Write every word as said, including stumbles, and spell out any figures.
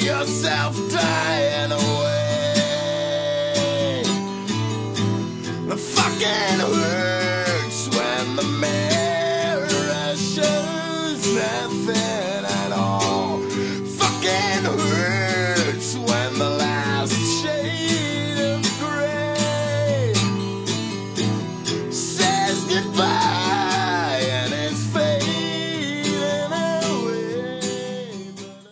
yourself dying away. The fucking hurts when the mirror shows nothing at all. Fucking hurts.